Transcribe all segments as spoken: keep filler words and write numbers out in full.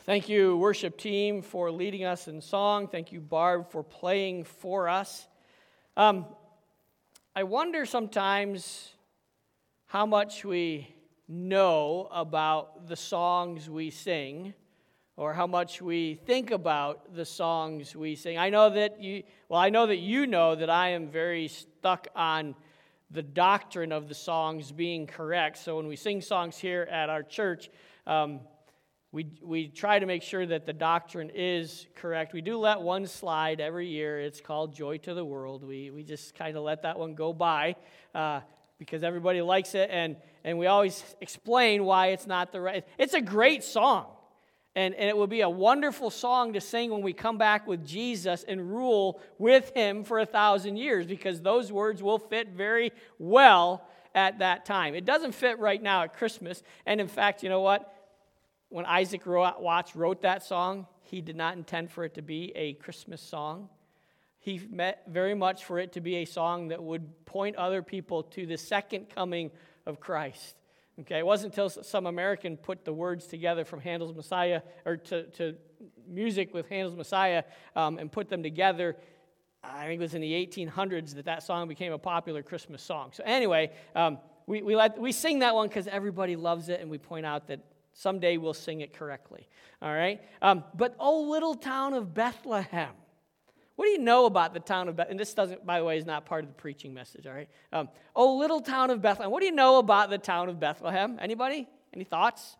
Thank you, worship team, for leading us in song. Thank you, Barb, for playing for us. Um, I wonder sometimes how much we know about the songs we sing, or how much we think about the songs we sing. I know that you, well, I know that you know that I am very stuck on the doctrine of the songs being correct. So when we sing songs here at our church, um, we we try to make sure that the doctrine is correct. We do let one slide every year. It's called Joy to the World. We we just kind of let that one go by uh, because everybody likes it, and, and we always explain why it's not the right. It's a great song. And, and it will be a wonderful song to sing when we come back with Jesus and rule with him for a thousand years, because those words will fit very well at that time. It doesn't fit right now at Christmas. And in fact, you know what? When Isaac Watts wrote that song, he did not intend for it to be a Christmas song. He meant very much for it to be a song that would point other people to the second coming of Christ. Okay, it wasn't until some American put the words together from Handel's Messiah, or to, to music with Handel's Messiah, um, and put them together. I think it was in the eighteen hundreds that that song became a popular Christmas song. So anyway, um, we we let we sing that one because everybody loves it, and we point out that someday we'll sing it correctly. All right, um, but oh, little town of Bethlehem. What do you know about the town of Bethlehem? And this doesn't, by the way, is not part of the preaching message, all right? Um, oh, little town of Bethlehem. What do you know about the town of Bethlehem? Anybody? Any thoughts?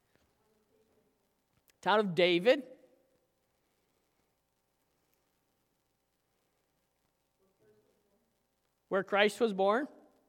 Town of David. Where Christ was born.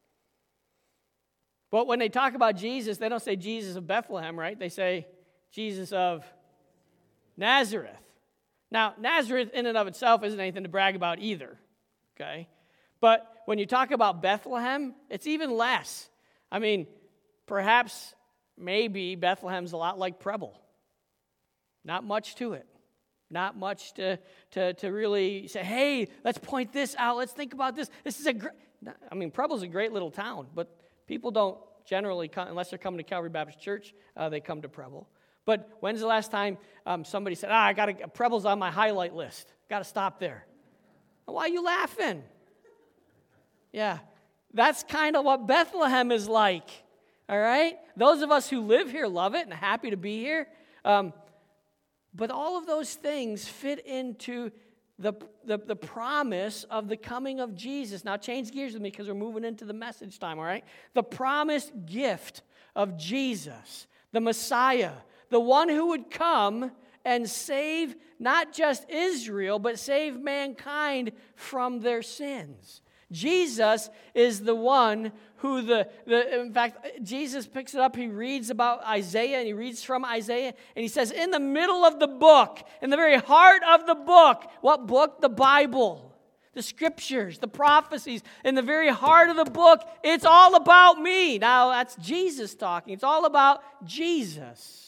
But when they talk about Jesus, they don't say Jesus of Bethlehem, right? They say Jesus of Nazareth. Now, Nazareth in and of itself isn't anything to brag about either, okay? But when you talk about Bethlehem, it's even less. I mean, perhaps, maybe Bethlehem's a lot like Preble. Not much to it. Not much to, to, to really say, hey, let's point this out. Let's think about this. This is a great, I mean, Preble's a great little town, but people don't generally come, unless they're coming to Calvary Baptist Church, uh, they come to Preble. But when's the last time um, somebody said, ah, I got to, Preble's on my highlight list. Got to stop there. Why are you laughing? Yeah, that's kind of what Bethlehem is like, all right? Those of us who live here love it and happy to be here. Um, but all of those things fit into the, the, the promise of the coming of Jesus. Now, change gears with me because we're moving into the message time, all right? The promised gift of Jesus, the Messiah, the one who would come and save not just Israel, but save mankind from their sins. Jesus is the one who the, the, in fact, Jesus picks it up, he reads about Isaiah, and he reads from Isaiah, and he says, in the middle of the book, in the very heart of the book, what book? The Bible, the scriptures, the prophecies, in the very heart of the book, it's all about me. Now, that's Jesus talking. It's all about Jesus.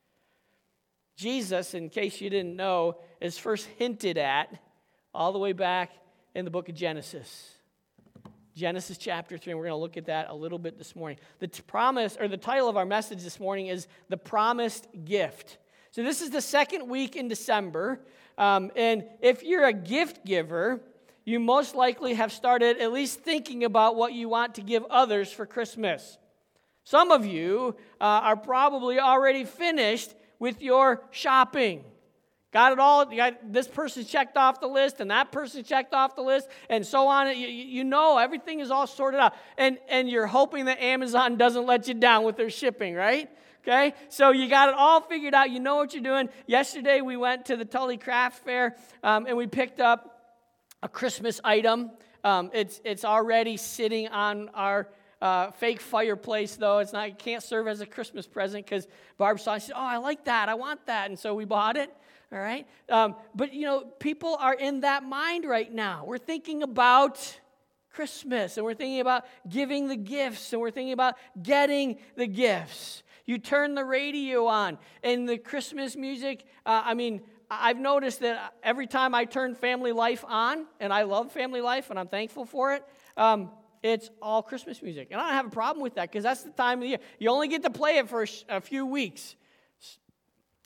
Jesus, in case you didn't know, is first hinted at all the way back in the book of Genesis. Genesis chapter three, and we're going to look at that a little bit this morning. The t- promise, or the title of our message this morning is The Promised Gift. So this is the second week in December, um, and if you're a gift giver, you most likely have started at least thinking about what you want to give others for Christmas. Some of you uh, are probably already finished with your shopping. Got it all, you got this person checked off the list, and that person checked off the list, and so on. You, you know everything is all sorted out. And, and you're hoping that Amazon doesn't let you down with their shipping, right? Okay? So you got it all figured out. You know what you're doing. Yesterday we went to the Tully Craft Fair, um, and we picked up a Christmas item. Um, it's, it's already sitting on our Uh, fake fireplace, though. It's not. It can't serve as a Christmas present because Barb saw it. She said, oh, I like that. I want that. And so we bought it. All right. Um, but, you know, people are in that mind right now. We're thinking about Christmas, and we're thinking about giving the gifts, and we're thinking about getting the gifts. You turn the radio on, and the Christmas music, uh, I mean, I've noticed that every time I turn Family Life on, and I love Family Life, and I'm thankful for it, um, it's all Christmas music. And I don't have a problem with that because that's the time of the year. You only get to play it for a few weeks.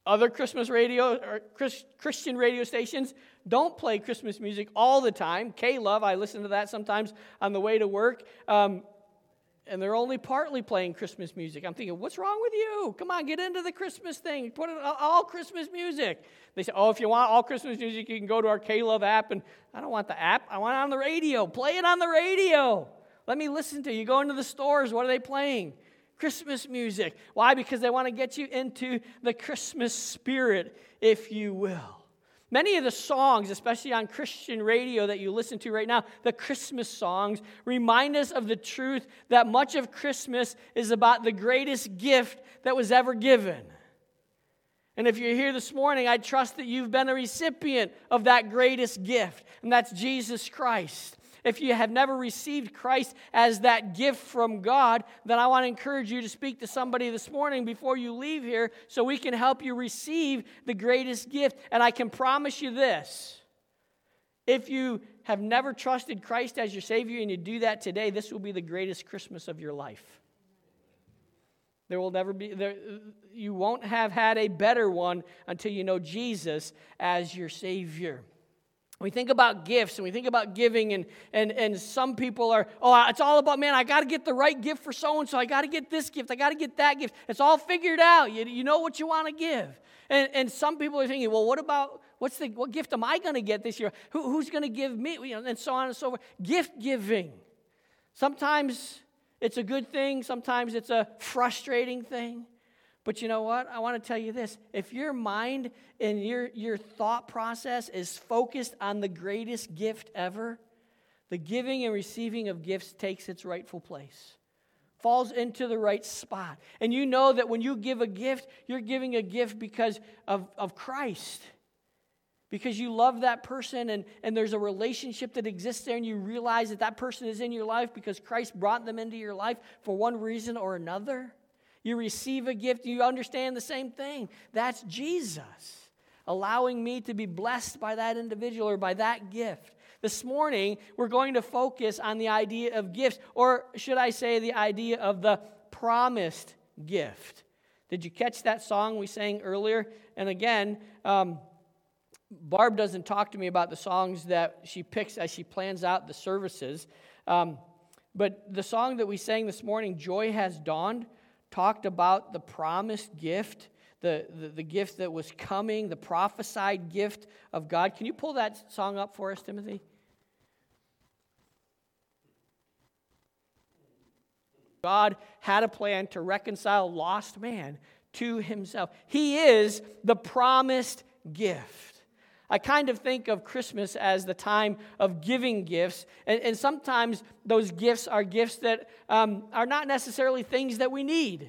Other Christmas radio or Chris, Christian radio stations don't play Christmas music all the time. K-Love, I listen to that sometimes on the way to work. Um, and they're only partly playing Christmas music. I'm thinking, what's wrong with you? Come on, get into the Christmas thing. Put it all Christmas music. They say, oh, if you want all Christmas music, you can go to our K-Love app. And I don't want the app. I want it on the radio. Play it on the radio. Let me listen to it. You go into the stores. What are they playing? Christmas music. Why? Because they want to get you into the Christmas spirit, if you will. Many of the songs, especially on Christian radio that you listen to right now, the Christmas songs, remind us of the truth that much of Christmas is about the greatest gift that was ever given. And if you're here this morning, I trust that you've been a recipient of that greatest gift, and that's Jesus Christ. If you have never received Christ as that gift from God, then I want to encourage you to speak to somebody this morning before you leave here so we can help you receive the greatest gift. And I can promise you this. If you have never trusted Christ as your Savior and you do that today, this will be the greatest Christmas of your life. There will never be, there, you won't have had a better one until you know Jesus as your Savior. We think about gifts and we think about giving, and, and, and some people are, oh, it's all about, man, I got to get the right gift for so-and-so. I got to get this gift. I got to get that gift. It's all figured out. You, you know what you want to give. And, and some people are thinking, well, what about, what's the, what gift am I going to get this year? Who, who's going to give me? You know, and so on and so forth. Gift giving. Sometimes it's a good thing. Sometimes it's a frustrating thing. But you know what? I want to tell you this. If your mind and your, your thought process is focused on the greatest gift ever, the giving and receiving of gifts takes its rightful place, falls into the right spot. And you know that when you give a gift, you're giving a gift because of, of Christ. Because you love that person and, and there's a relationship that exists there, and you realize that that person is in your life because Christ brought them into your life for one reason or another. You receive a gift, you understand the same thing. That's Jesus, allowing me to be blessed by that individual or by that gift. This morning, we're going to focus on the idea of gifts, or should I say the idea of the promised gift. Did you catch that song we sang earlier? And again, um, Barb doesn't talk to me about the songs that she picks as she plans out the services. Um, but the song that we sang this morning, Joy Has Dawned, talked about the promised gift, the, the, the gift that was coming, the prophesied gift of God. Can you pull that song up for us, Timothy? God had a plan to reconcile lost man to himself. He is the promised gift. I kind of think of Christmas as the time of giving gifts, and, and sometimes those gifts are gifts that um, are not necessarily things that we need.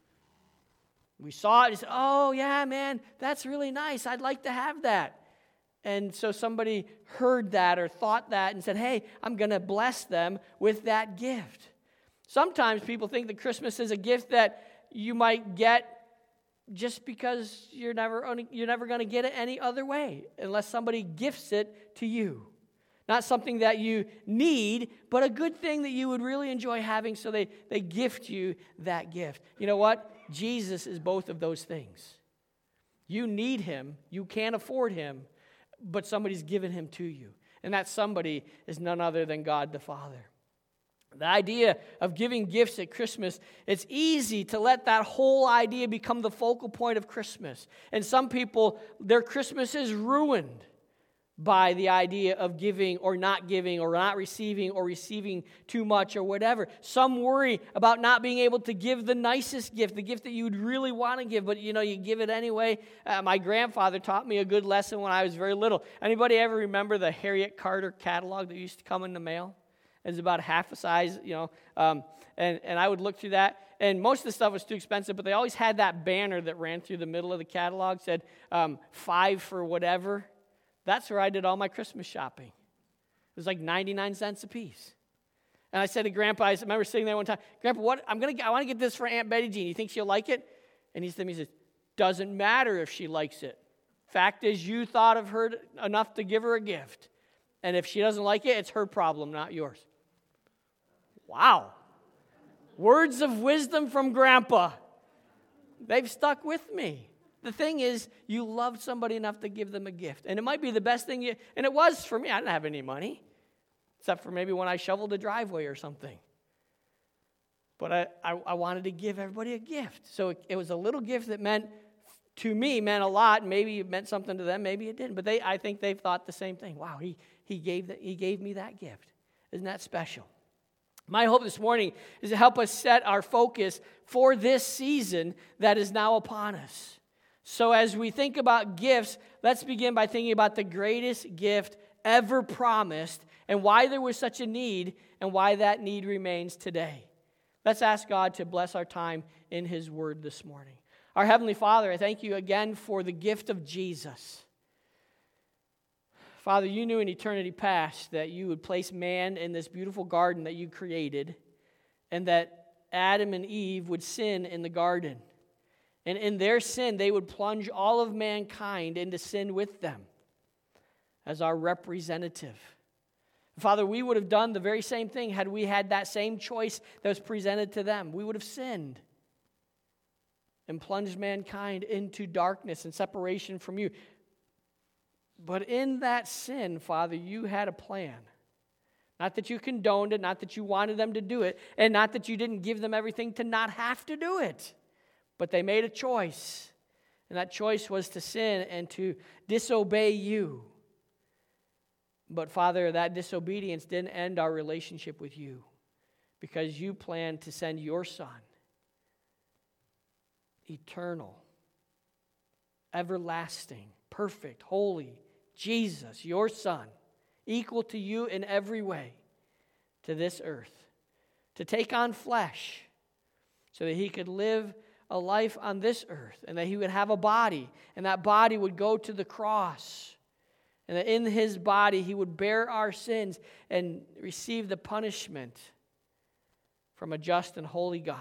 We saw it and said, oh, yeah, man, that's really nice. I'd like to have that. And so somebody heard that or thought that and said, hey, I'm going to bless them with that gift. Sometimes people think that Christmas is a gift that you might get just because you're never you're never going to get it any other way unless somebody gifts it to you. Not something that you need, but a good thing that you would really enjoy having, so they, they gift you that gift. You know what? Jesus is both of those things. You need him, you can't afford him, but somebody's given him to you. And that somebody is none other than God the Father. The idea of giving gifts at Christmas, it's easy to let that whole idea become the focal point of Christmas. And some people, their Christmas is ruined by the idea of giving or not giving or not receiving or receiving too much or whatever. Some worry about not being able to give the nicest gift, the gift that you would really want to give, but you know, you give it anyway. Uh, my grandfather taught me a good lesson when I was very little. Anybody ever remember the Harriet Carter catalog that used to come in the mail? It was about half a size, you know, um, and, and I would look through that, and most of the stuff was too expensive, but they always had that banner that ran through the middle of the catalog, said um, five for whatever. That's where I did all my Christmas shopping. It was like ninety-nine cents a piece. And I said to Grandpa, I remember sitting there one time, Grandpa, what? I'm gonna, I want to get this for Aunt Betty Jean. You think she'll like it? And he said to me, he says, doesn't matter if she likes it. Fact is, you thought of her enough to give her a gift. And if she doesn't like it, it's her problem, not yours. Wow. Words of wisdom from Grandpa. They've stuck with me. the thing is, you loved somebody enough to give them a gift. And it might be the best thing you, and it was for me. I didn't have any money, except for maybe when I shoveled a driveway or something. But I, I, I wanted to give everybody a gift. So it, it was a little gift that meant, to me, meant a lot. Maybe it meant something to them, maybe it didn't. But they, I think they've thought the same thing. Wow, he, he, gave the, he gave me that gift. Isn't that special? My hope this morning is to help us set our focus for this season that is now upon us. So as we think about gifts, let's begin by thinking about the greatest gift ever promised and why there was such a need and why that need remains today. Let's ask God to bless our time in His Word this morning. Our Heavenly Father, I thank you again for the gift of Jesus. Father, you knew in eternity past that you would place man in this beautiful garden that you created, and that Adam and Eve would sin in the garden. And in their sin, they would plunge all of mankind into sin with them as our representative. Father, we would have done the very same thing had we had that same choice that was presented to them. We would have sinned and plunged mankind into darkness and separation from you. But in that sin, Father, you had a plan. Not that you condoned it, not that you wanted them to do it, and not that you didn't give them everything to not have to do it. But they made a choice, and that choice was to sin and to disobey you. But Father, that disobedience didn't end our relationship with you, because you planned to send your Son, eternal, everlasting, perfect, holy, Jesus, your Son, equal to you in every way, to this earth, to take on flesh so that he could live a life on this earth, and that he would have a body, and that body would go to the cross, and that in his body he would bear our sins and receive the punishment from a just and holy God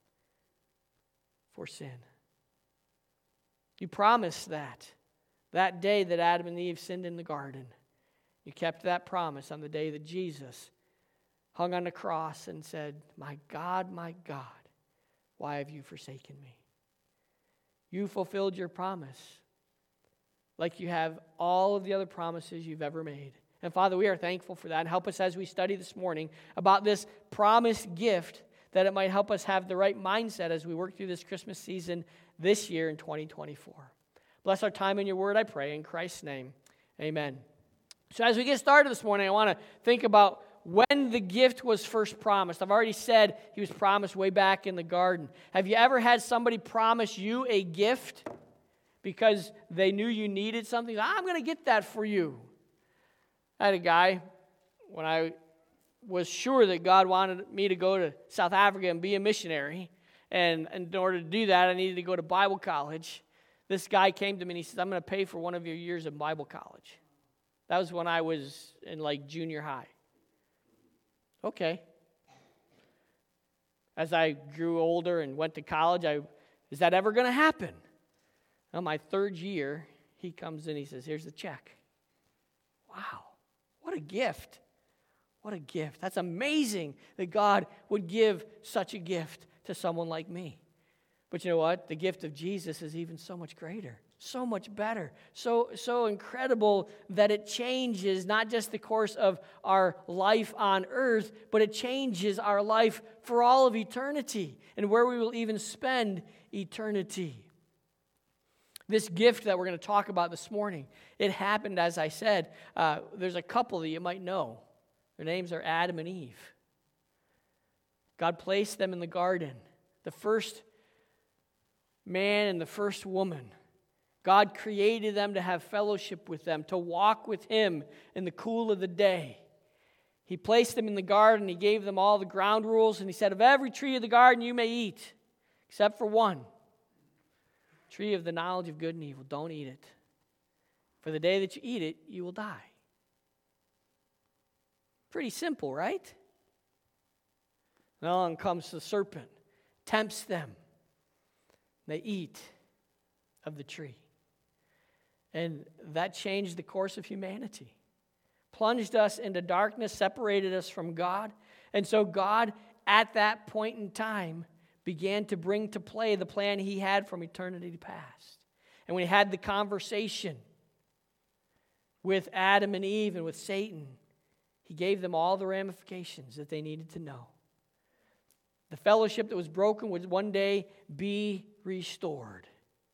for sin. You promised that. That day that Adam and Eve sinned in the garden, you kept that promise on the day that Jesus hung on the cross and said, "My God, my God, why have you forsaken me?" You fulfilled your promise like you have all of the other promises you've ever made. And Father, we are thankful for that. And help us as we study this morning about this promised gift, that it might help us have the right mindset as we work through this Christmas season this year in twenty twenty-four. Bless our time in your word, I pray, in Christ's name. Amen. So as we get started this morning, I want to think about when the gift was first promised. I've already said he was promised way back in the garden. Have you ever had somebody promise you a gift because they knew you needed something? I'm going to get that for you. I had a guy, when I was sure that God wanted me to go to South Africa and be a missionary, and in order to do that, I needed to go to Bible college. This guy came to me and he said, "I'm going to pay for one of your years in Bible college." That was when I was in like junior high. Okay. As I grew older and went to college, I, is that ever going to happen? On my third year, he comes in, he says, "Here's the check." Wow, what a gift. What a gift. That's amazing that God would give such a gift to someone like me. But you know what? The gift of Jesus is even so much greater, so much better, so, so incredible that it changes not just the course of our life on earth, but it changes our life for all of eternity and where we will even spend eternity. This gift that we're going to talk about this morning, it happened, as I said, uh, there's a couple that you might know. Their names are Adam and Eve. God placed them in the garden. The first man and the first woman. God created them to have fellowship with them, to walk with him in the cool of the day. He placed them in the garden. He gave them all the ground rules, and he said, "Of every tree of the garden you may eat, except for one. Tree of the knowledge of good and evil. Don't eat it. For the day that you eat it, you will die." Pretty simple, right? And along comes the serpent, tempts them. They eat of the tree. And that changed the course of humanity. Plunged us into darkness, separated us from God. And so God, at that point in time, began to bring to play the plan he had from eternity past. And when he had the conversation with Adam and Eve and with Satan, he gave them all the ramifications that they needed to know. The fellowship that was broken would one day be restored.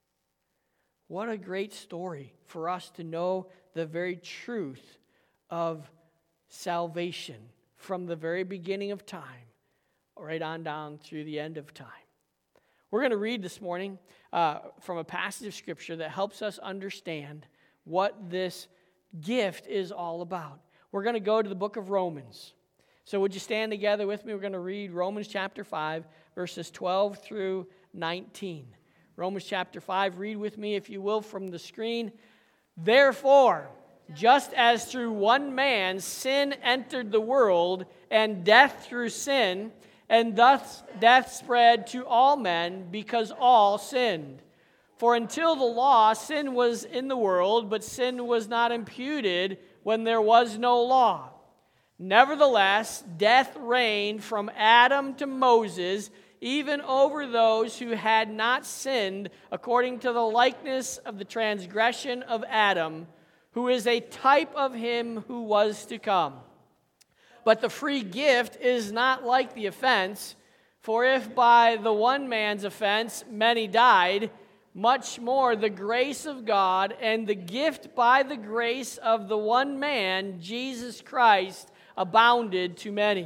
What a great story for us to know the very truth of salvation from the very beginning of time, right on down through the end of time. We're going to read this morning uh, from a passage of Scripture that helps us understand what this gift is all about. We're going to go to the book of Romans. So would you stand together with me? We're going to read Romans chapter five, verses twelve through nineteen. Romans chapter five, read with me, if you will, from the screen. Therefore, just as through one man sin entered the world, and death through sin, and thus death spread to all men because all sinned. For until the law, sin was in the world, but sin was not imputed when there was no law. Nevertheless, death reigned from Adam to Moses, even over those who had not sinned, according to the likeness of the transgression of Adam, who is a type of him who was to come. But the free gift is not like the offense, for if by the one man's offense many died, much more the grace of God and the gift by the grace of the one man, Jesus Christ, abounded to many.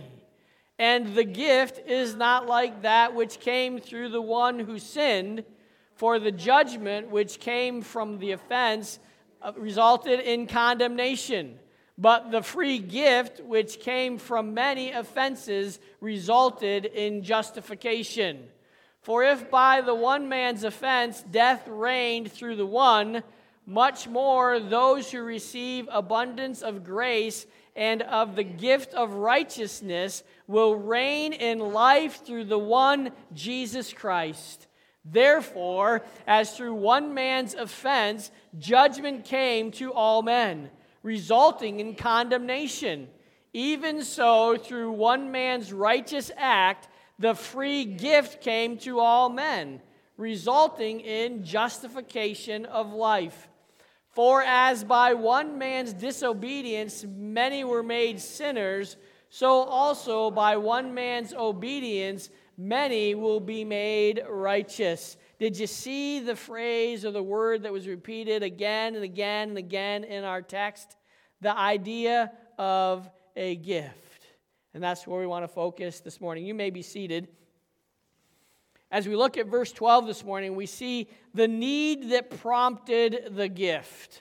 And the gift is not like that which came through the one who sinned, for the judgment which came from the offense resulted in condemnation. But the free gift which came from many offenses resulted in justification. For if by the one man's offense death reigned through the one, much more those who receive abundance of grace and of the gift of righteousness will reign in life through the one Jesus Christ. Therefore, as through one man's offense judgment came to all men, resulting in condemnation, even so through one man's righteous act the free gift came to all men, resulting in justification of life. For as by one man's disobedience many were made sinners, so also by one man's obedience many will be made righteous. Did you see the phrase or the word that was repeated again and again and again in our text? The idea of a gift. And that's where we want to focus this morning. You may be seated. As we look at verse twelve this morning, we see the need that prompted the gift.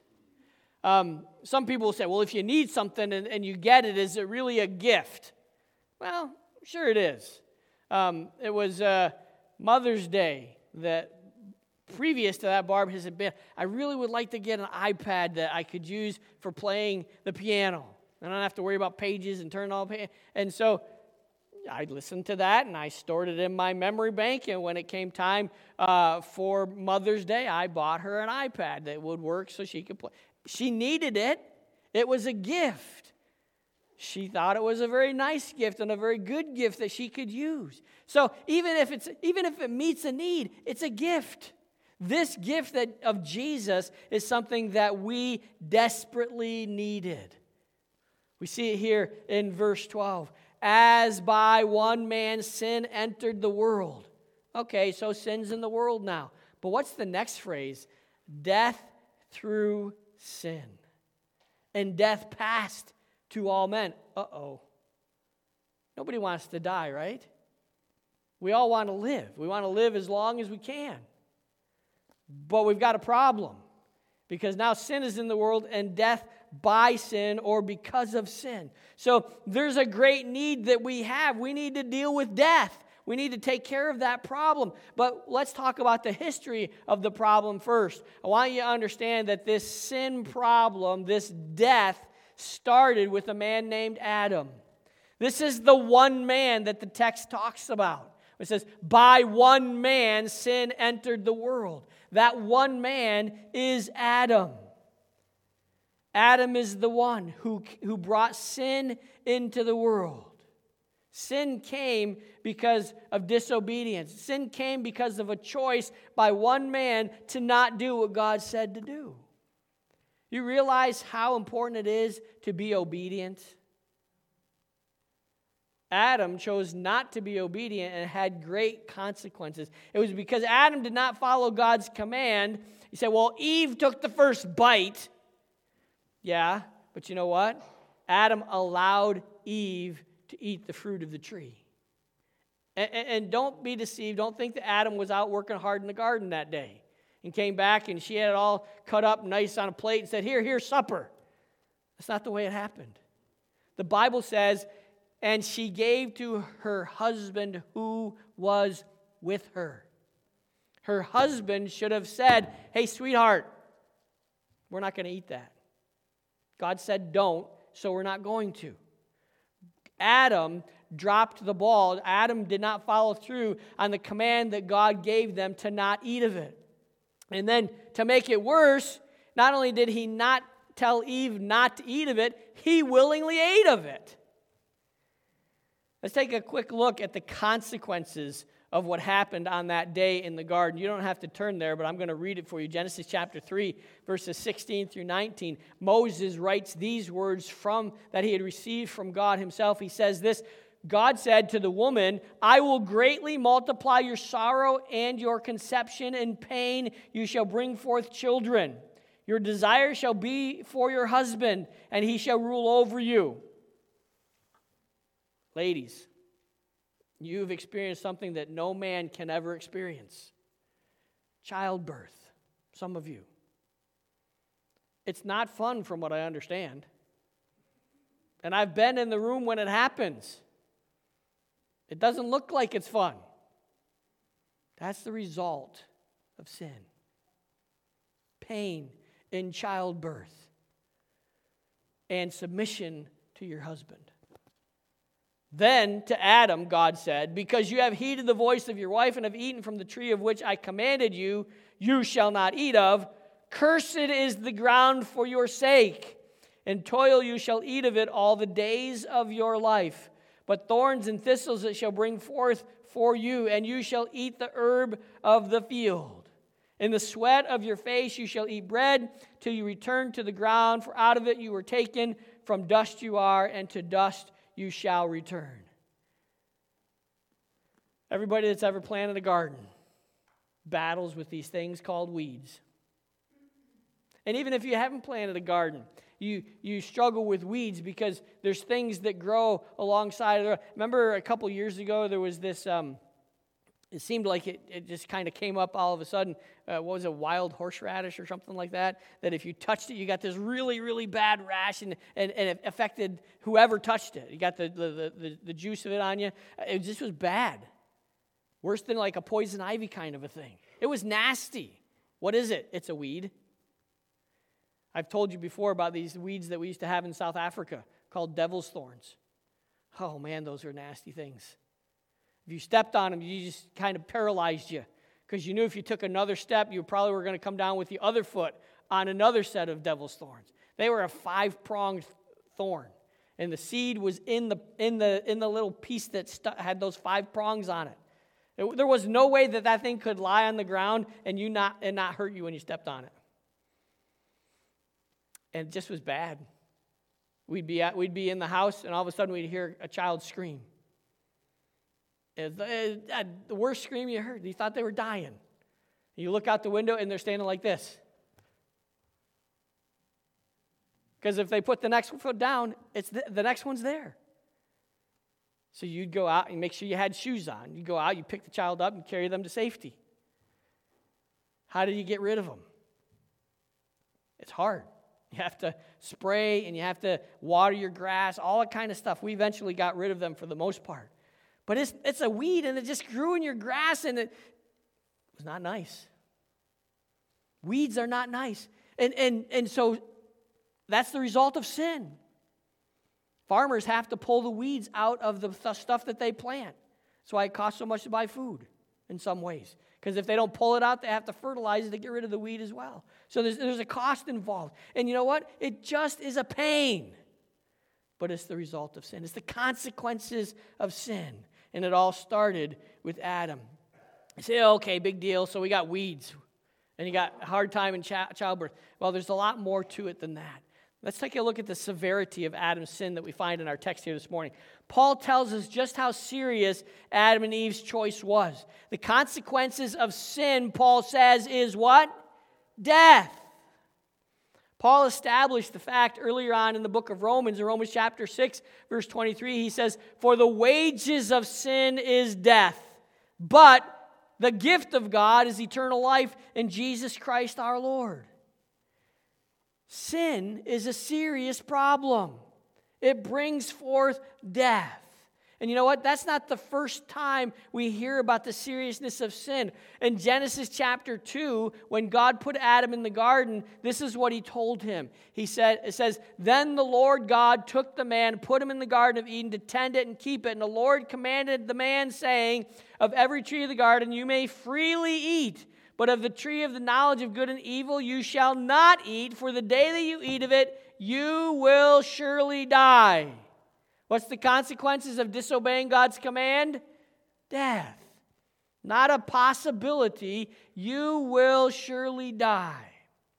Um, some people will say, well, if you need something and, and you get it, is it really a gift? Well, sure it is. Um, it was uh, Mother's Day that previous to that, Barb has been, I really would like to get an iPad that I could use for playing the piano. I don't have to worry about pages and turn all pages. And so I listened to that, and I stored it in my memory bank. And when it came time uh, for Mother's Day, I bought her an iPad that would work so she could play. She needed it. It was a gift. She thought it was a very nice gift and a very good gift that she could use. So even if it's even if it meets a need, it's a gift. This gift that of Jesus is something that we desperately needed. We see it here in verse twelve. As by one man sin entered the world. Okay, so sin's in the world now. But what's the next phrase? Death through sin. And death passed to all men. Uh-oh. Nobody wants to die, right? We all want to live. We want to live as long as we can. But we've got a problem. Because now sin is in the world and death by sin or because of sin. So there's a great need that we have. We need to deal with death. We need to take care of that problem. But let's talk about the history of the problem first. I want you to understand that this sin problem, this death, started with a man named Adam. This is the one man that the text talks about. It says, by one man sin entered the world. That one man is Adam. Adam is the one who, who brought sin into the world. Sin came because of disobedience. Sin came because of a choice by one man to not do what God said to do. You realize how important it is to be obedient? Adam chose not to be obedient and had great consequences. It was because Adam did not follow God's command. He said, well, Eve took the first bite. Yeah, but you know what? Adam allowed Eve to eat the fruit of the tree. And, and, and don't be deceived. Don't think that Adam was out working hard in the garden that day and came back and she had it all cut up nice on a plate and said, here, here's supper. That's not the way it happened. The Bible says, and she gave to her husband who was with her. Her husband should have said, hey, sweetheart, we're not going to eat that. God said don't, so we're not going to. Adam dropped the ball. Adam did not follow through on the command that God gave them to not eat of it. And then to make it worse, not only did he not tell Eve not to eat of it, he willingly ate of it. Let's take a quick look at the consequences of what happened on that day in the garden. You don't have to turn there, but I'm going to read it for you. Genesis chapter three, verses sixteen through nineteen. Moses writes these words from that he had received from God himself. He says this, God said to the woman, I will greatly multiply your sorrow and your conception and pain. You shall bring forth children. Your desire shall be for your husband, and he shall rule over you. Ladies, you've experienced something that no man can ever experience. Childbirth, some of you. It's not fun from what I understand. And I've been in the room when it happens. It doesn't look like it's fun. That's the result of sin. Pain in childbirth and submission to your husband. Then to Adam, God said, because you have heeded the voice of your wife and have eaten from the tree of which I commanded you, you shall not eat of. Cursed is the ground for your sake. In toil you shall eat of it all the days of your life. But thorns and thistles it shall bring forth for you, and you shall eat the herb of the field. In the sweat of your face you shall eat bread till you return to the ground, for out of it you were taken, from dust you are, and to dust you shall return. Everybody that's ever planted a garden battles with these things called weeds. And even if you haven't planted a garden, you, you struggle with weeds because there's things that grow alongside of the road. Remember a couple years ago there was this, um, it seemed like it, it just kind of came up all of a sudden. Uh, what was it, wild horseradish or something like that? That if you touched it, you got this really, really bad rash, and, and, and it affected whoever touched it. You got the, the, the, the juice of it on you. It just was bad. Worse than like a poison ivy kind of a thing. It was nasty. What is it? It's a weed. I've told you before about these weeds that we used to have in South Africa called devil's thorns. Oh man, those are nasty things. If you stepped on them, you just kind of paralyzed you because you knew if you took another step, you probably were going to come down with the other foot on another set of devil's thorns. They were a five-pronged thorn, and the seed was in the in the in the little piece that stu- had those five prongs on it. it. There was no way that that thing could lie on the ground and you not and not hurt you when you stepped on it. And it just was bad. We'd be at, we'd be in the house, and all of a sudden we'd hear a child scream. It was, it, uh, the worst scream you heard. You thought they were dying. You look out the window, and they're standing like this. Because if they put the next foot down, it's the, the next one's there. So you'd go out and make sure you had shoes on. You'd go out, you pick the child up, and carry them to safety. How do you get rid of them? It's hard. You have to spray, and you have to water your grass, all that kind of stuff. We eventually got rid of them for the most part. But it's it's a weed, and it just grew in your grass, and it was not nice. Weeds are not nice. And, and, and so that's the result of sin. Farmers have to pull the weeds out of the th- stuff that they plant. That's why it costs so much to buy food in some ways. Because if they don't pull it out, they have to fertilize it to get rid of the weed as well. So there's, there's a cost involved. And you know what? It just is a pain but it's the result of sin. It's the consequences of sin. And it all started with Adam. You say, oh, okay, big deal. So we got weeds. And you got a hard time in ch- childbirth. Well, there's a lot more to it than that. Let's take a look at the severity of Adam's sin that we find in our text here this morning. Paul tells us just how serious Adam and Eve's choice was. The consequences of sin, Paul says, is what? Death. Paul established the fact earlier on in the book of Romans, in Romans chapter six, verse twenty-three, he says, for the wages of sin is death, but the gift of God is eternal life in Jesus Christ our Lord. Sin is a serious problem. It brings forth death. And you know what? That's not the first time we hear about the seriousness of sin. In Genesis chapter two, when God put Adam in the garden, this is what he told him. He said, it says, then the Lord God took the man, put him in the garden of Eden to tend it and keep it. And the Lord commanded the man, saying, of every tree of the garden you may freely eat, but of the tree of the knowledge of good and evil you shall not eat, for the day that you eat of it, you will surely die. What's the consequences of disobeying God's command? Death. Not a possibility. You will surely die.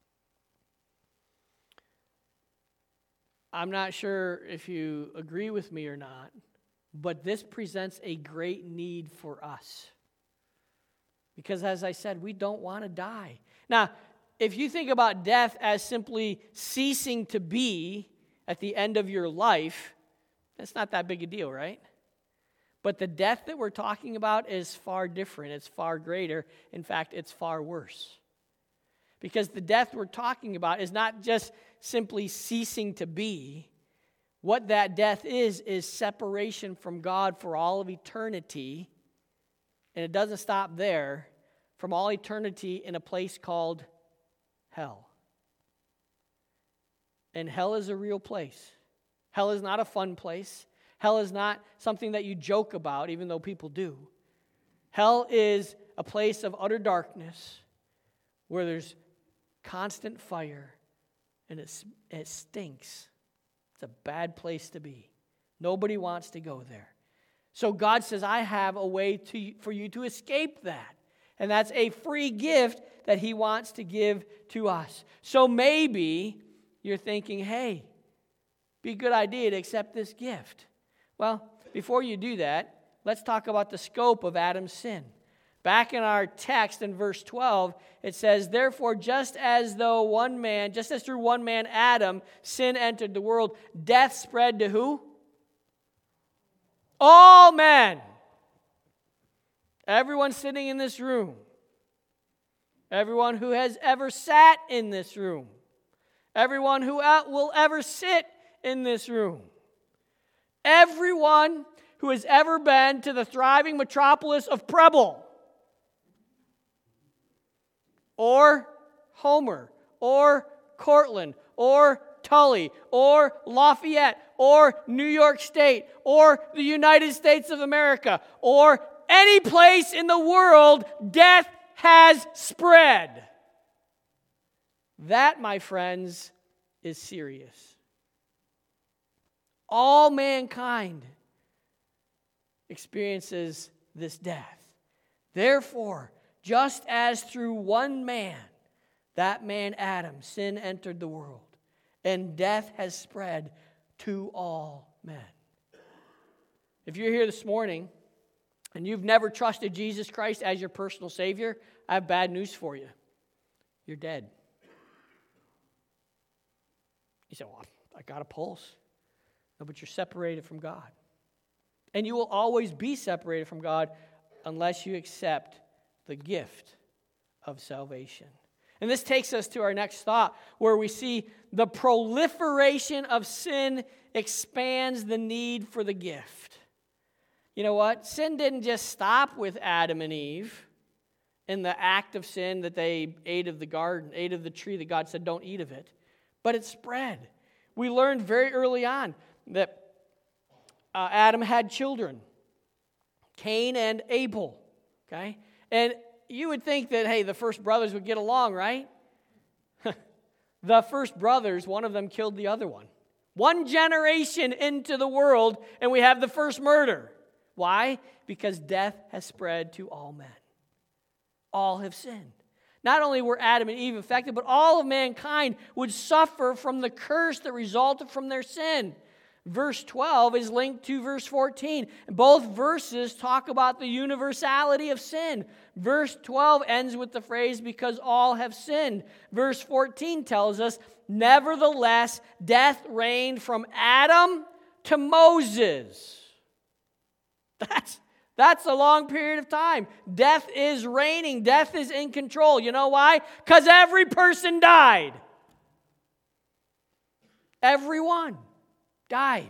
I'm not sure if you agree with me or not, but this presents a great need for us. Because as I said, we don't want to die. Now, if you think about death as simply ceasing to be at the end of your life, it's not that big a deal, right? But the death that we're talking about is far different. It's far greater. In fact, it's far worse. Because the death we're talking about is not just simply ceasing to be. What that death is, is separation from God for all of eternity. And it doesn't stop there. From all eternity in a place called hell. And hell is a real place. Hell is not a fun place. Hell is not something that you joke about, even though people do. Hell is a place of utter darkness where there's constant fire and it, it stinks. It's a bad place to be. Nobody wants to go there. So God says, I have a way to, for you to escape that. And that's a free gift that he wants to give to us. So maybe you're thinking, hey, be a good idea to accept this gift. Well, before you do that, let's talk about the scope of Adam's sin. Back in our text in verse twelve, it says, therefore, just as though one man, just as through one man, Adam, sin entered the world, death spread to who? All men. Everyone sitting in this room. Everyone who has ever sat in this room. Everyone who will ever sit in this room. Everyone who has ever been to the thriving metropolis of Preble, or Homer, or Cortland, or Tully, or Lafayette, or New York State, or the United States of America, or any place in the world, death has spread. That, my friends, is serious. All mankind experiences this death. Therefore, just as through one man, that man Adam, sin entered the world, and death has spread to all men. If you're here this morning and you've never trusted Jesus Christ as your personal Savior, I have bad news for you. You're dead. You say, well, I got a pulse. No, but you're separated from God. And you will always be separated from God unless you accept the gift of salvation. And this takes us to our next thought, where we see the proliferation of sin expands the need for the gift. You know what? Sin didn't just stop with Adam and Eve in the act of sin that they ate of the garden, ate of the tree that God said don't eat of it, but it spread. We learned very early on that uh, Adam had children, Cain and Abel, okay? And you would think that, hey, the first brothers would get along, right? The first brothers, one of them killed the other one. One generation into the world, and we have the first murder. Why? Because death has spread to all men. All have sinned. Not only were Adam and Eve affected, but all of mankind would suffer from the curse that resulted from their sin. Verse twelve is linked to verse fourteen. Both verses talk about the universality of sin. Verse twelve ends with the phrase, because all have sinned. Verse fourteen tells us, nevertheless, death reigned from Adam to Moses. That's, that's a long period of time. Death is reigning. Death is in control. You know why? Because every person died. Everyone died.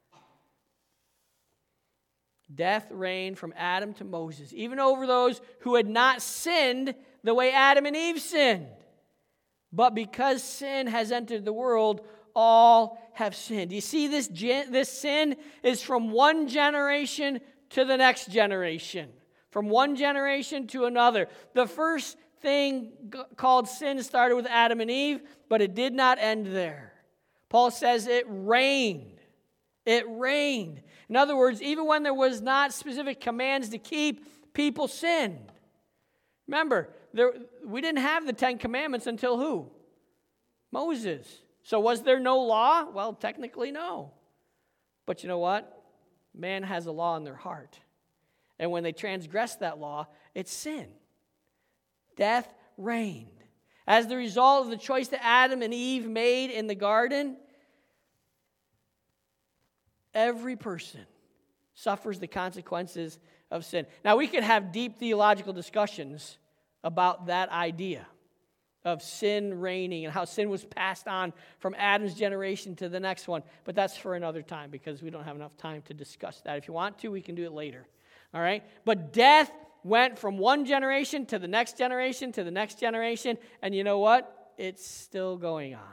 Death reigned from Adam to Moses, even over those who had not sinned the way Adam and Eve sinned. But because sin has entered the world, all have sinned. You see, this, gen- this sin is from one generation to the next generation, from one generation to another. The first thing g- called sin started with Adam and Eve, but it did not end there. Paul says it reigned. It reigned. In other words, even when there was not specific commands to keep, people sinned. Remember, there, we didn't have the Ten Commandments until who? Moses. So was there no law? Well, technically no. But you know what? Man has a law in their heart. And when they transgress that law, it's sin. Death reigned. As the result of the choice that Adam and Eve made in the garden, every person suffers the consequences of sin. Now, we could have deep theological discussions about that idea of sin reigning and how sin was passed on from Adam's generation to the next one. But that's for another time because we don't have enough time to discuss that. If you want to, we can do it later. All right? But death went from one generation to the next generation to the next generation. And you know what? It's still going on.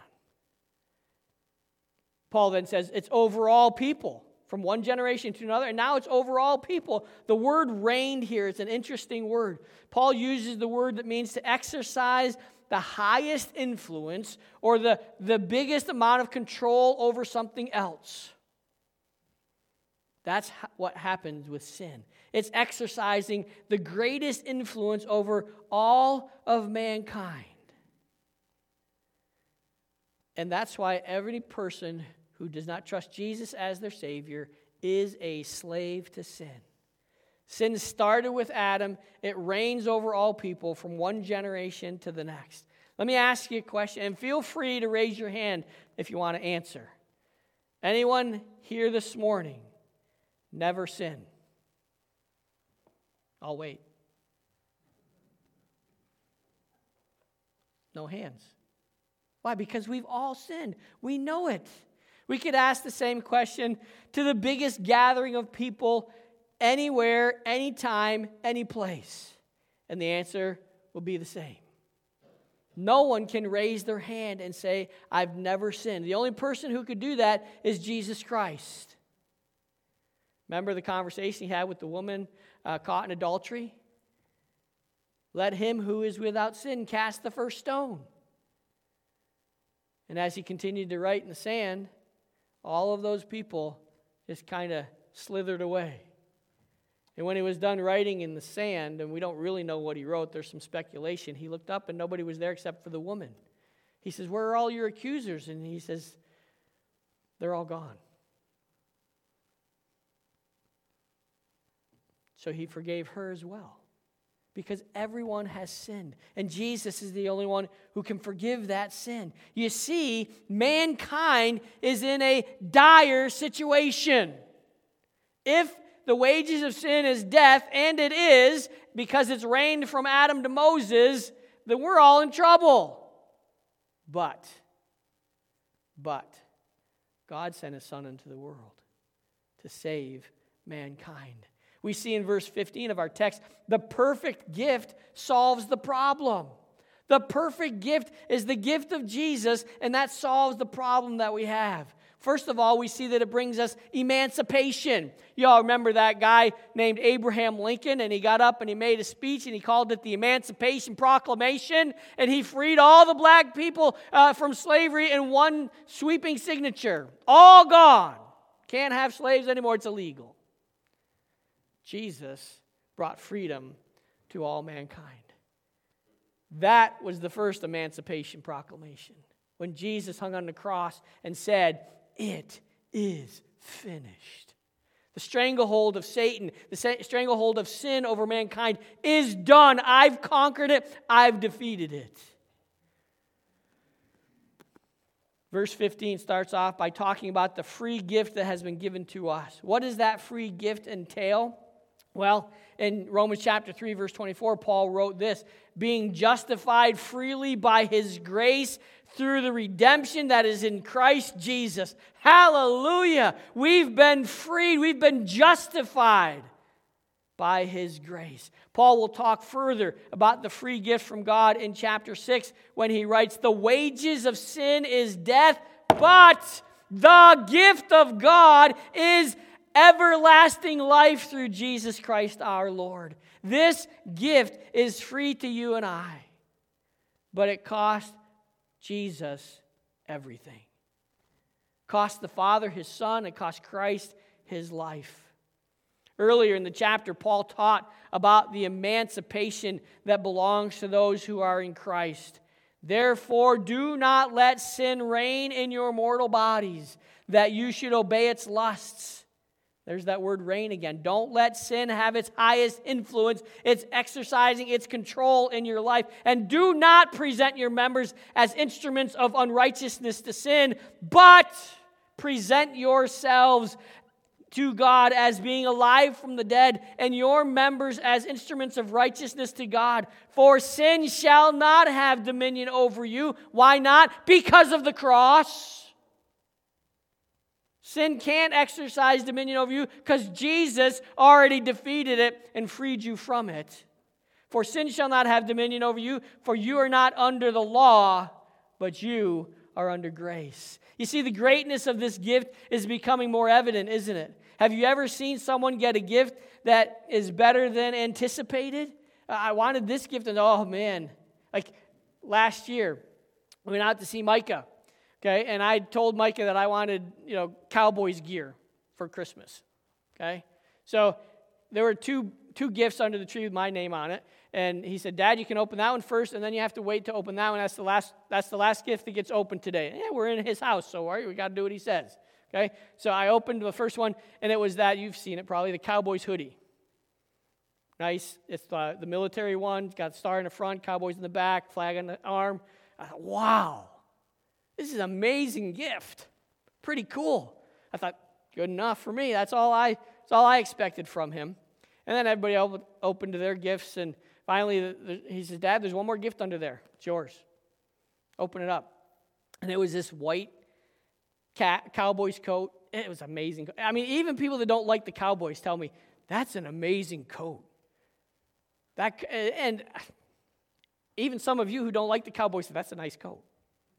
Paul then says it's over all people, from one generation to another, and now it's over all people. The word reigned here is an interesting word. Paul uses the word that means to exercise the highest influence or the, the biggest amount of control over something else. That's what happens with sin. It's exercising the greatest influence over all of mankind. And that's why every person who does not trust Jesus as their Savior is a slave to sin. Sin started with Adam. It reigns over all people from one generation to the next. Let me ask you a question, and feel free to raise your hand if you want to answer. Anyone here this morning never sinned? I'll wait. No hands. Why? Because we've all sinned. We know it. We could ask the same question to the biggest gathering of people anywhere, anytime, any place. And the answer will be the same. No one can raise their hand and say, I've never sinned. The only person who could do that is Jesus Christ. Remember the conversation he had with the woman uh, caught in adultery? Let him who is without sin cast the first stone. And as he continued to write in the sand, all of those people just kind of slithered away. And when he was done writing in the sand, and we don't really know what he wrote, there's some speculation, he looked up and nobody was there except for the woman. He says, where are all your accusers? And he says, they're all gone. So he forgave her as well. Because everyone has sinned. And Jesus is the only one who can forgive that sin. You see, mankind is in a dire situation. If the wages of sin is death, and it is, because it's reigned from Adam to Moses, then we're all in trouble. But, but, God sent His Son into the world to save mankind. We see in verse fifteen of our text, the perfect gift solves the problem. The perfect gift is the gift of Jesus, and that solves the problem that we have. First of all, we see that it brings us emancipation. You all remember that guy named Abraham Lincoln, and he got up and he made a speech, and he called it the Emancipation Proclamation, and he freed all the black people uh, from slavery in one sweeping signature. All gone. Can't have slaves anymore. It's illegal. Jesus brought freedom to all mankind. That was the first Emancipation Proclamation, when Jesus hung on the cross and said, "It is finished." The stranglehold of Satan, the stranglehold of sin over mankind is done. I've conquered it. I've defeated it. Verse fifteen starts off by talking about the free gift that has been given to us. What does that free gift entail? Well, in Romans chapter three, verse twenty-four, Paul wrote this: being justified freely by his grace through the redemption that is in Christ Jesus. Hallelujah! We've been freed. We've been justified by his grace. Paul will talk further about the free gift from God in chapter six when he writes, "The wages of sin is death, but the gift of God is everlasting life through Jesus Christ our Lord." This gift is free to you and I, but it cost Jesus everything. It cost the Father his Son. It cost Christ his life. Earlier in the chapter, Paul taught about the emancipation that belongs to those who are in Christ. "Therefore, do not let sin reign in your mortal bodies, that you should obey its lusts." There's that word reign again. Don't let sin have its highest influence. It's exercising its control in your life. And do not present your members as instruments of unrighteousness to sin, but present yourselves to God as being alive from the dead, and your members as instruments of righteousness to God. For sin shall not have dominion over you. Why not? Because of the cross. Sin can't exercise dominion over you because Jesus already defeated it and freed you from it. For sin shall not have dominion over you, for you are not under the law, but you are under grace. You see, the greatness of this gift is becoming more evident, isn't it? Have you ever seen someone get a gift that is better than anticipated? I wanted this gift, and oh man, like last year, we went out to see Micah. Okay, and I told Micah that I wanted, you know, Cowboys gear for Christmas. Okay, so there were two two gifts under the tree with my name on it, and he said, "Dad, you can open that one first, and then you have to wait to open that one. That's the last. That's the last gift that gets opened today." And yeah, we're in his house, so all right, we got to do what he says. Okay, so I opened the first one, and it was that, you've seen it probably, the Cowboys hoodie. Nice. It's the, the military one. It's got a star in the front, Cowboys in the back, flag on the arm. I thought, wow. This is an amazing gift. Pretty cool. I thought, good enough for me. That's all I that's all I expected from him. And then everybody opened, opened to their gifts, and finally the, the, he says, "Dad, there's one more gift under there. It's yours. Open it up." And it was this white cat, Cowboys coat. It was amazing. I mean, even people that don't like the Cowboys tell me, that's an amazing coat. That And even some of you who don't like the Cowboys say, that's a nice coat.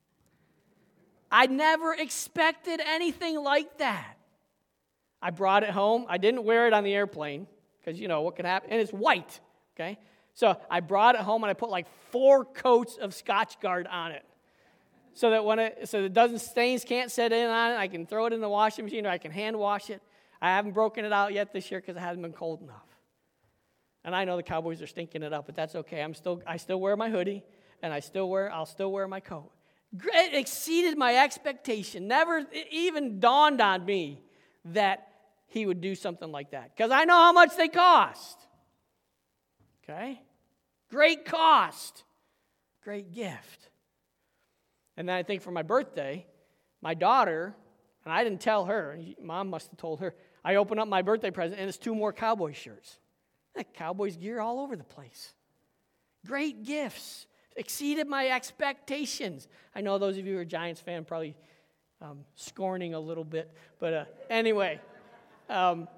I never expected anything like that. I brought it home. I didn't wear it on the airplane because, you know, what could happen? And it's white, okay? So I brought it home, and I put like four coats of Scotch Guard on it so that when it, so that it doesn't, stains can't set in on it. I can throw it in the washing machine, or I can hand wash it. I haven't broken it out yet this year because it hasn't been cold enough. And I know the Cowboys are stinking it up, but that's okay. I'm still, I still wear my hoodie, and I still wear, I'll still wear my coat. It exceeded my expectation. Never even dawned on me that he would do something like that, because I know how much they cost. Okay? Great cost. Great gift. And then I think for my birthday, my daughter, and I didn't tell her, Mom must have told her, I opened up my birthday present, and it's two more Cowboy shirts. That Cowboys gear all over the place. Great gifts. Exceeded my expectations. I know those of you who are Giants fan probably um, scorning a little bit, but uh, anyway. Um,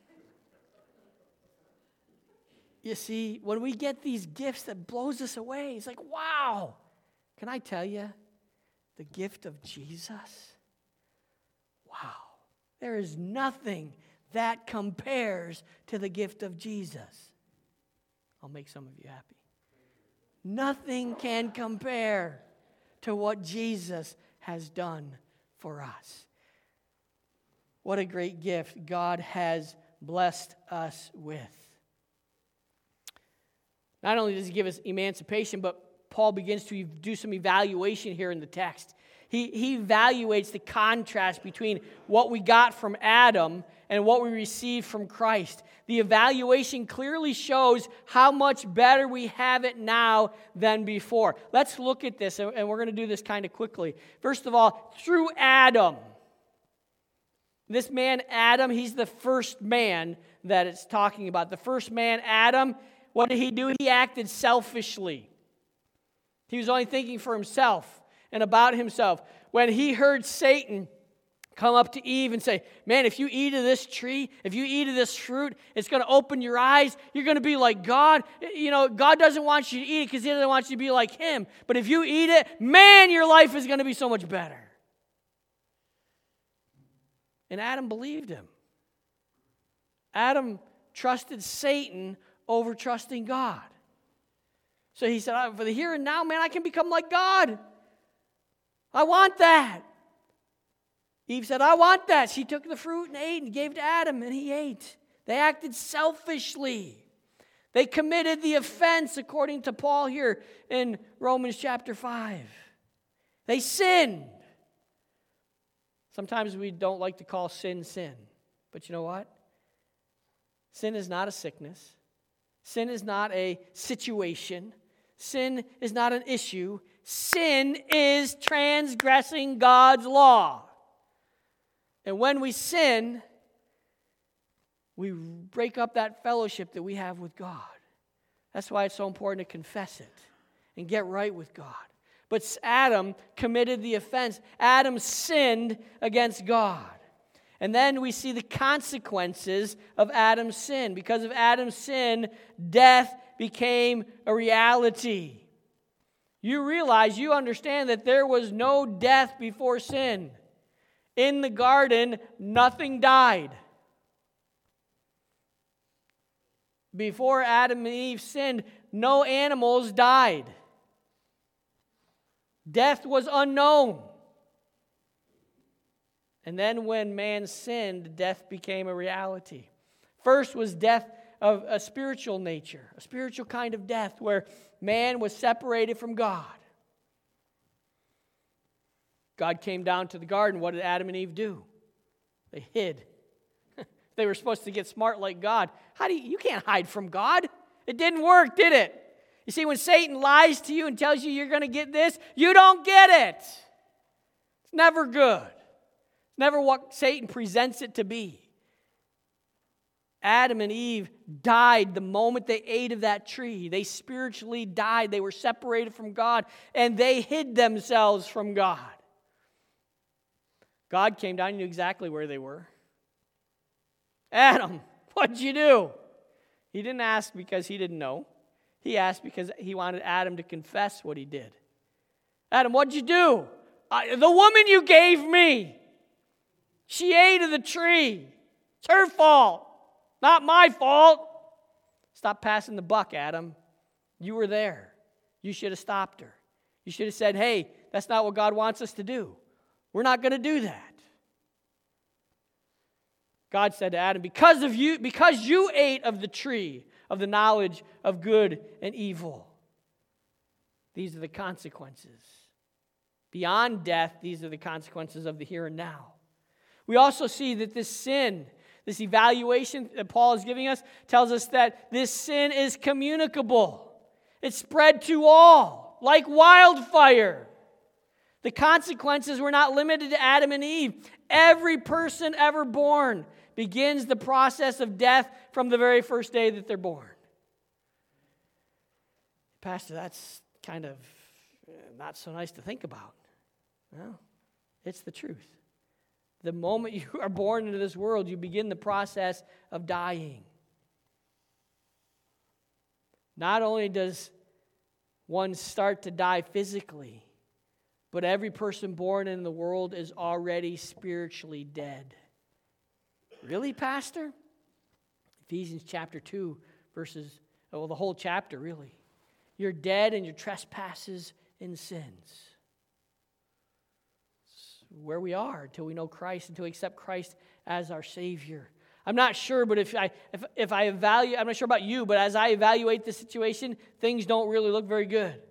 you see, when we get these gifts that blows us away, it's like, wow. Can I tell you, the gift of Jesus? There is nothing that compares to the gift of Jesus. I'll make some of you happy. Nothing can compare to what Jesus has done for us. What a great gift God has blessed us with. Not only does he give us emancipation, but Paul begins to do some evaluation here in the text. He, he evaluates the contrast between what we got from Adam and what we received from Christ. The evaluation clearly shows how much better we have it now than before. Let's look at this, and we're going to do this kind of quickly. First of all, through Adam. This man, Adam, he's the first man that it's talking about. The first man, Adam, what did he do? He acted selfishly. He was only thinking for himself and about himself. When he heard Satan come up to Eve and say, man, if you eat of this tree, if you eat of this fruit, it's going to open your eyes. You're going to be like God. You know, God doesn't want you to eat it because he doesn't want you to be like him. But if you eat it, man, your life is going to be so much better. And Adam believed him. Adam trusted Satan over trusting God. So he said, for the here and now, man, I can become like God. I want that. Eve said, I want that. She took the fruit and ate and gave to Adam, and he ate. They acted selfishly. They committed the offense, according to Paul here in Romans chapter five. They sinned. Sometimes we don't like to call sin sin. But you know what? Sin is not a sickness. Sin is not a situation. Sin is not an issue. Sin is transgressing God's law. And when we sin, we break up that fellowship that we have with God. That's why it's so important to confess it and get right with God. But Adam committed the offense. Adam sinned against God. And then we see the consequences of Adam's sin. Because of Adam's sin, death became a reality. You realize, you understand that there was no death before sin. In the garden, nothing died. Before Adam and Eve sinned, no animals died. Death was unknown. And then when man sinned, death became a reality. First was death of a spiritual nature, a spiritual kind of death where man was separated from God. God came down to the garden. What did Adam and Eve do? They hid. They were supposed to get smart like God. How do you, you can't hide from God. It didn't work, did it? You see, when Satan lies to you and tells you you're going to get this, you don't get it. It's never good. It's never what Satan presents it to be. Adam and Eve died the moment they ate of that tree. They spiritually died. They were separated from God, and they hid themselves from God. God came down and knew exactly where they were. Adam, what'd you do? He didn't ask because he didn't know. He asked because he wanted Adam to confess what he did. Adam, what'd you do? I, the woman you gave me, she ate of the tree. It's her fault, not my fault. Stop passing the buck, Adam. You were there. You should have stopped her. You should have said, hey, that's not what God wants us to do. We're not going to do that. God said to Adam, because of you, because you ate of the tree of the knowledge of good and evil, these are the consequences. Beyond death, these are the consequences of the here and now. We also see that this sin, this evaluation that Paul is giving us, tells us that this sin is communicable. It's spread to all, like wildfire. The consequences were not limited to Adam and Eve. Every person ever born begins the process of death from the very first day that they're born. Pastor, that's kind of not so nice to think about. Well, it's the truth. The moment you are born into this world, you begin the process of dying. Not only does one start to die physically, but every person born in the world is already spiritually dead. Really, Pastor? Ephesians chapter two, verses, well, the whole chapter, really. You're dead in your trespasses and sins. It's where we are until we know Christ, until we accept Christ as our Savior. I'm not sure, but if I if, if I evaluate, I'm not sure about you, but as I evaluate the situation, things don't really look very good.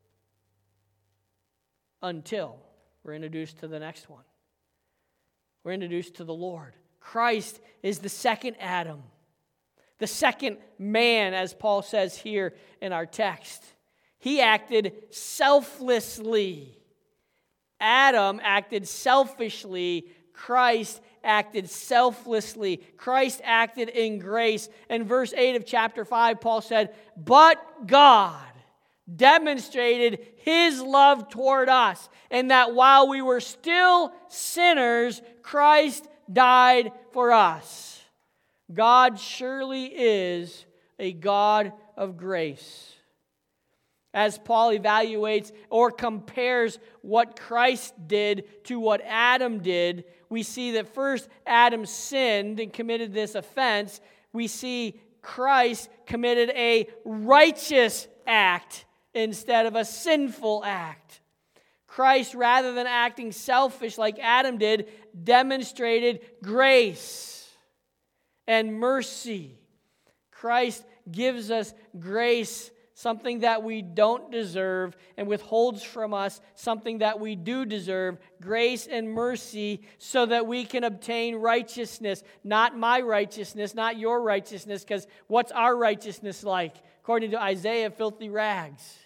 Until we're introduced to the next one. We're introduced to the Lord. Christ is the second Adam. The second man, as Paul says here in our text. He acted selflessly. Adam acted selfishly. Christ acted selflessly. Christ acted in grace. In verse eight of chapter five, Paul said, "But God demonstrated His love toward us, in that while we were still sinners, Christ died for us." God surely is a God of grace. As Paul evaluates or compares what Christ did to what Adam did, we see that first Adam sinned and committed this offense. We see Christ committed a righteous act instead of a sinful act. Christ, rather than acting selfish like Adam did, demonstrated grace and mercy. Christ gives us grace, something that we don't deserve, and withholds from us something that we do deserve, grace and mercy, so that we can obtain righteousness. Not my righteousness, not your righteousness, because what's our righteousness like? According to Isaiah, filthy rags.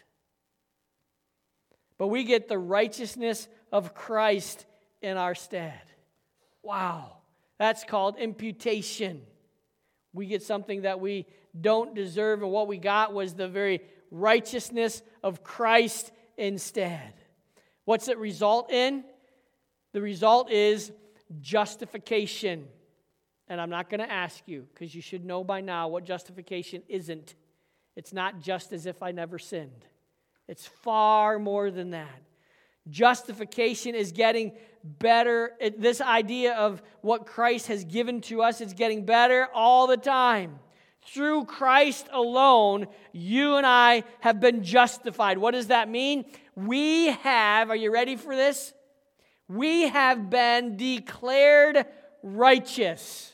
But we get the righteousness of Christ in our stead. Wow. That's called imputation. We get something that we don't deserve, and what we got was the very righteousness of Christ instead. What's it result in? The result is justification. And I'm not going to ask you, because you should know by now what justification isn't. It's not just as if I never sinned. It's far more than that. Justification is getting better. It, this idea of what Christ has given to us is getting better all the time. Through Christ alone, you and I have been justified. What does that mean? We have, are you ready for this? We have been declared righteous.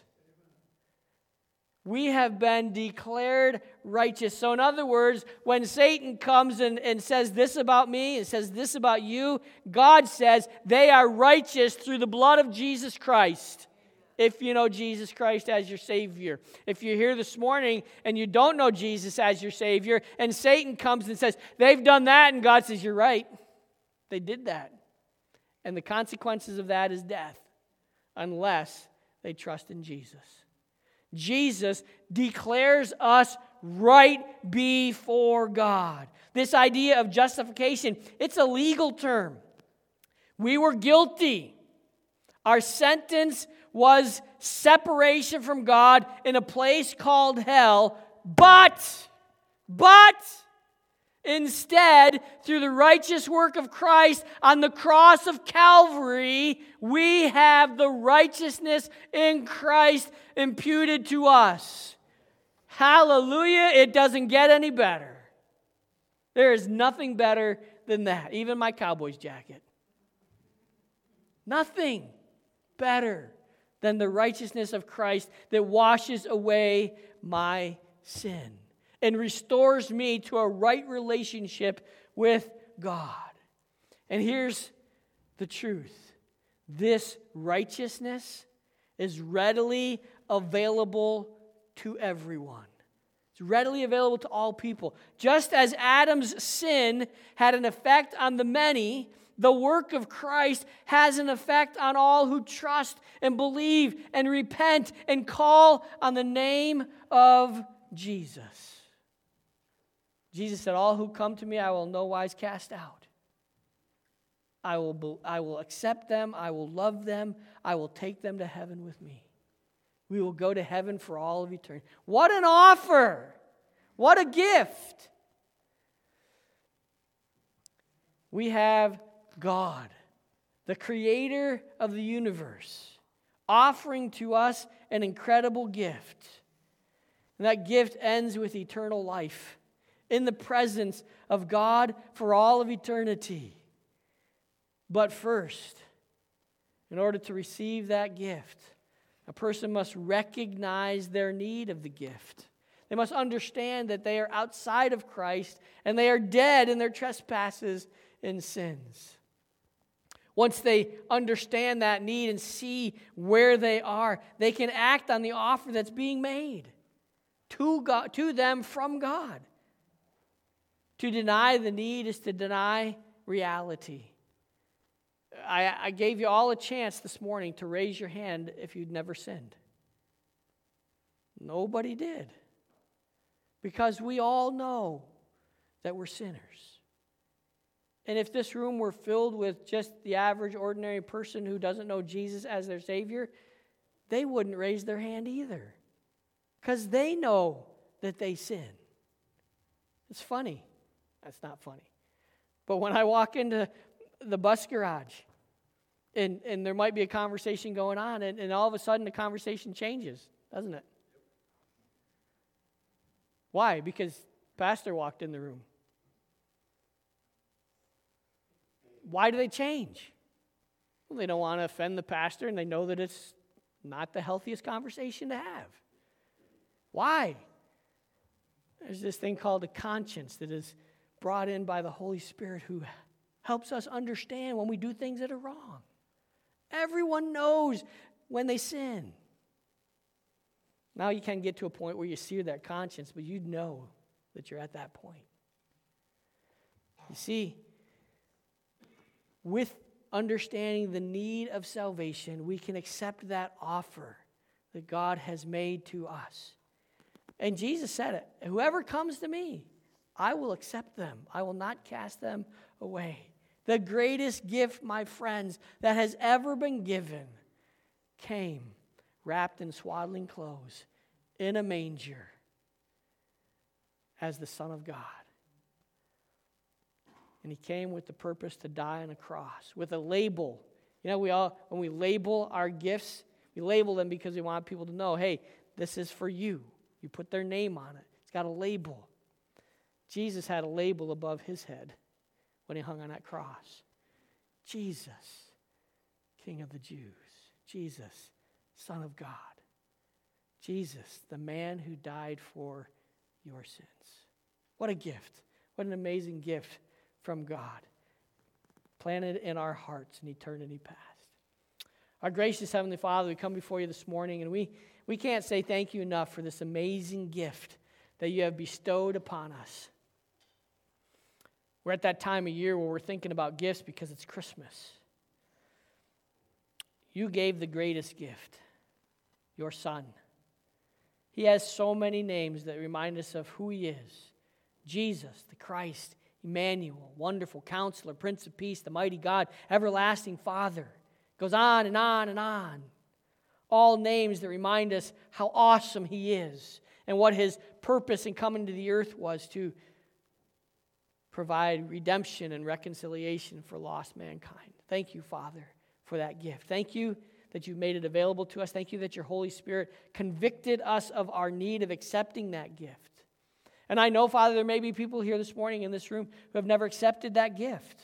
We have been declared righteous. So in other words, when Satan comes and, and says this about me, and says this about you, God says they are righteous through the blood of Jesus Christ. If you know Jesus Christ as your Savior. If you're here this morning and you don't know Jesus as your Savior, and Satan comes and says, they've done that, and God says, you're right. They did that. And the consequences of that is death, unless they trust in Jesus. Jesus declares us right before God. This idea of justification, it's a legal term. We were guilty. Our sentence was separation from God in a place called hell, but, but, instead, through the righteous work of Christ on the cross of Calvary, we have the righteousness in Christ imputed to us. Hallelujah, it doesn't get any better. There is nothing better than that, even my Cowboys jacket. Nothing better than the righteousness of Christ that washes away my sin and restores me to a right relationship with God. And here's the truth. This righteousness is readily available to everyone. It's readily available to all people. Just as Adam's sin had an effect on the many, the work of Christ has an effect on all who trust and believe and repent and call on the name of Jesus. Jesus said, all who come to me, I will in no wise cast out. I will, I will accept them. I will love them. I will take them to heaven with me. We will go to heaven for all of eternity. What an offer! What a gift! We have God, the creator of the universe, offering to us an incredible gift. And that gift ends with eternal life in the presence of God for all of eternity. But first, in order to receive that gift, a person must recognize their need of the gift. They must understand that they are outside of Christ and they are dead in their trespasses and sins. Once they understand that need and see where they are, they can act on the offer that's being made to God, to them from God. To deny the need is to deny reality. I, I gave you all a chance this morning to raise your hand if you'd never sinned. Nobody did. Because we all know that we're sinners. And if this room were filled with just the average, ordinary person who doesn't know Jesus as their Savior, they wouldn't raise their hand either. Because they know that they sin. It's funny. That's not funny. But when I walk into the bus garage, and, and there might be a conversation going on, and, and all of a sudden the conversation changes, doesn't it? Why? Because pastor walked in the room. Why do they change? Well, they don't want to offend the pastor, and they know that it's not the healthiest conversation to have. Why? There's this thing called a conscience that is brought in by the Holy Spirit who helps us understand when we do things that are wrong. Everyone knows when they sin. Now you can get to a point where you sear that conscience, but you know that you're at that point. You see, with understanding the need of salvation, we can accept that offer that God has made to us. And Jesus said it, whoever comes to me, I will accept them. I will not cast them away. The greatest gift, my friends, that has ever been given came wrapped in swaddling clothes in a manger as the Son of God. And he came with the purpose to die on a cross with a label. You know, we all, when we label our gifts, we label them because we want people to know, hey, this is for you. You put their name on it. It's got a label. Jesus had a label above his head when he hung on that cross. Jesus, King of the Jews. Jesus, Son of God. Jesus, the man who died for your sins. What a gift. What an amazing gift from God, planted in our hearts in eternity past. Our gracious Heavenly Father, we come before you this morning, and we, we can't say thank you enough for this amazing gift that you have bestowed upon us. We're at that time of year where we're thinking about gifts because it's Christmas. You gave the greatest gift, your Son. He has so many names that remind us of who he is. Jesus, the Christ, Emmanuel, Wonderful Counselor, Prince of Peace, the Mighty God, Everlasting Father. Goes on and on and on. All names that remind us how awesome he is and what his purpose in coming to the earth was to provide redemption and reconciliation for lost mankind. Thank you, Father, for that gift. Thank you that you've made it available to us. Thank you that your Holy Spirit convicted us of our need of accepting that gift. And I know, Father, there may be people here this morning in this room who have never accepted that gift.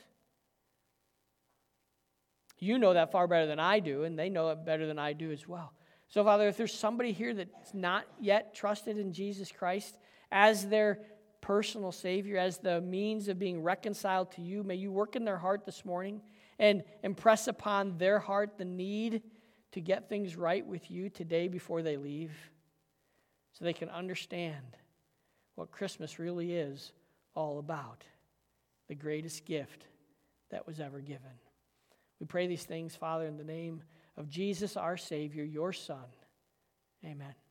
You know that far better than I do, and they know it better than I do as well. So, Father, if there's somebody here that's not yet trusted in Jesus Christ as their personal Savior, as the means of being reconciled to you, may you work in their heart this morning and impress upon their heart the need to get things right with you today before they leave, so they can understand what Christmas really is all about, the greatest gift that was ever given. We pray these things, Father, in the name of Jesus, our Savior, your Son. Amen.